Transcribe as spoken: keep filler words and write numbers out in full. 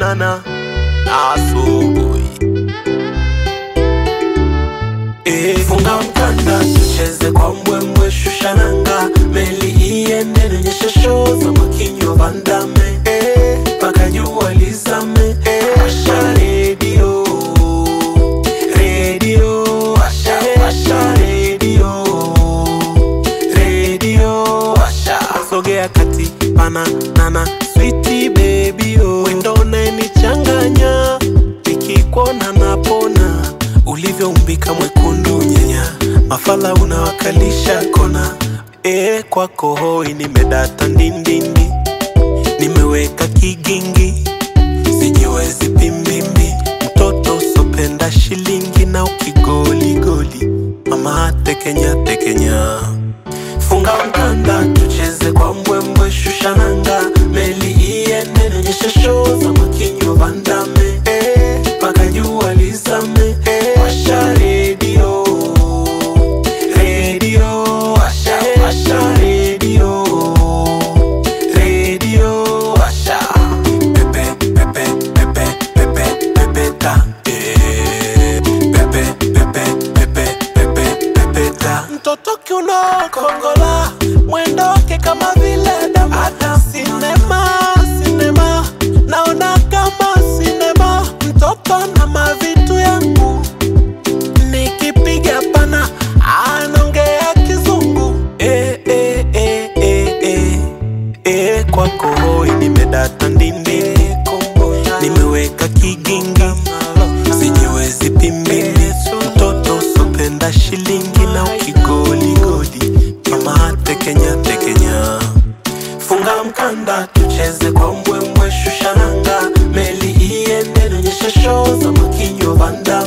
banana asubuhi. Eh, funga mkanda tucheze kwa mbwembwe, shusha nanga, meli iende, nyonyesha show za Mwakinyo Van Damme. Eh, paka jua lizame, washa radio, radio, washa, washa radio, radio, washa. Sogea kati, pana, nana, sweetie baby oh. Wendo unanichanganya, nikikuona napona, ulivyoumbika mwekundu nyenya, mafala unawakalisha kona. Eh, kwako hoi nimedata ndindindi, nimeweka kigingi, sijiwezi pimbimbi, mtoto usopenda shilingi na ukigoli goli, mama tekenya tekenya. Funga mkanda tucheze kwa mbwembwe, shusha nanga, meli iende, nyonyesha show za Mwakinyo Van Damme. Eh, paka jua lizame, washa radio, radio, washa, washa radio, radio, washa. Pepe, pepe, pepe, pepe, pepe ta. Eh, pepe, pepe, pepe, pepe, pepe ta. Mtoto kiuno kongola, mwendo wake kama vile damata. Sinema, sinema, naona kama sinema. Mtoto na mavitu yangu, nikipiga pana anaongea kizungu. Eh, eh, eh, eh, eh, eh, kwako hoi nimedata ndindi, nimeweka kigingi, sijiwezi pimbili, mtoto usopenda shilingi na ukigoli goli, mama tekenya tekenya. Funga mkanda tucheze kwa mbwembwe, shusha nanga, meli iende, nyonyesha show za Mwakinyo Van Damme.